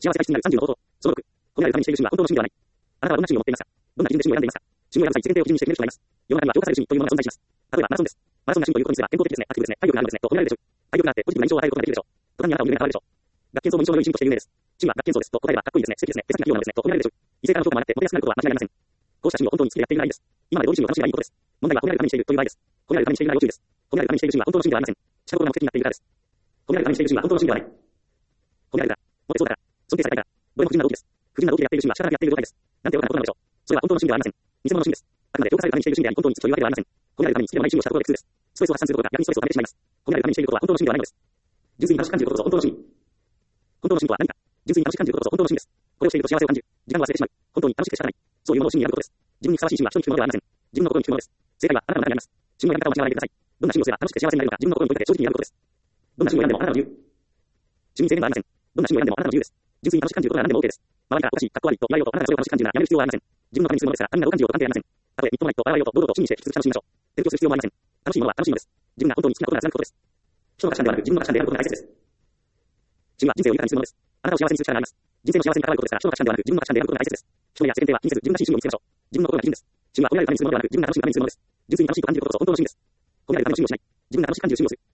幸せ体質になる30の法則。その6、褒められるためにしている趣味は本当の趣味ではない。あなたはどんな趣味を持っていますか？どんな基準で趣味を選んでいますか？趣味を選ぶ際、世間体を基準にして決める人がいます。世の中には評価される趣味というものが存在します。例えば、マラソンです。マラソンが趣味ということにすれば健康的ですね、アクティブですね、体力があるのですね、と褒められるでしょう。体力があってポジティブな印象を与えることができるでしょう。途端にあなたを見る目が変わるでしょう。学研造も印象の良い趣味として有名です。趣味は学研造ですと答えればかっこいいですね、素敵ですね、手先が器用なんですね、と褒められるでしょう。異性からの評価もあってモテやすくなることは間違いありません。こうした趣味を本当に好きでやっている場合です。今までどういう趣味を楽しめばいいことです。問題は褒められるためにしているという場合です。褒められるためにしているなら要注意です。褒められるためにしている趣味は本当の趣味ではありません。近頃が目的になっているからです。褒められるためにしている趣味は本当の趣味ではない。褒められるから、モテそうだから、尊敬されたいから、どれも不純な動機です。不純な動機でやっている趣味は仕方なくやっている状態です。なんて愚かなことなのでしょう。それは本当の趣味ではありません。偽物の趣味です。あくまで評価されるためにしている趣味であり、本当に好きというわけではありません。褒められるために好きではない趣味をしたことで苦痛です。ストレスを発散することが逆にストレスを溜めてしまいます。褒められるためにしていることは本当の趣味ではないのです。純粋に楽しく感じることこそ本当の趣味。本当の趣味とは何か。純粋に楽しく感じることこそ本当の趣味です。これをしていると幸せを感じる。時間を忘れてしまう。本当に楽しくて仕方ない。そういうものを趣味に選ぶことです。自分にふさわしい趣味は人に聞くものではありません。自分の心に聞くものです。正解はあなたの中にあります。趣味の選び方を間違わないでください。どんな趣味をすれば楽しくて幸せになれるのか、自分の心に問いかけ正直に選ぶことです。どんな趣味を選んでもあなたの自由。趣味に制限はありません。どんな趣味を選んでもあなたの自由です。純粋に楽しく感じることなら何でも OK です。周りからおかしい、かっこ悪いと言われようとあなたがそれを楽しく感じるならやめる必要はありません。自分のためにするものですから、他人がどう感じようと関係ありません。たとえみっともないと笑われようと堂々と趣味にして引き続き楽しみましょう。勉強する必要もありません。楽しいものは楽しいのです。自分が本当に好きなことが貫くことです。人の価値観ではなく自分の価値観であることが大切です。趣味は人生を豊かにするものです。あなたを幸せにする力があります。人生の幸せに関わることですから、人の価値観ではなく自分の価値観であることが大切です。人や世間体は気にせず自分らしい趣味を見つけましょう。自分の心が基準です。趣味は褒められるためにするものではなく自分が楽しむためにするものです。純粋に楽しく感じることこそ本当の趣味です。褒められるための趣味をしない。自分が楽しく感じる趣味をする。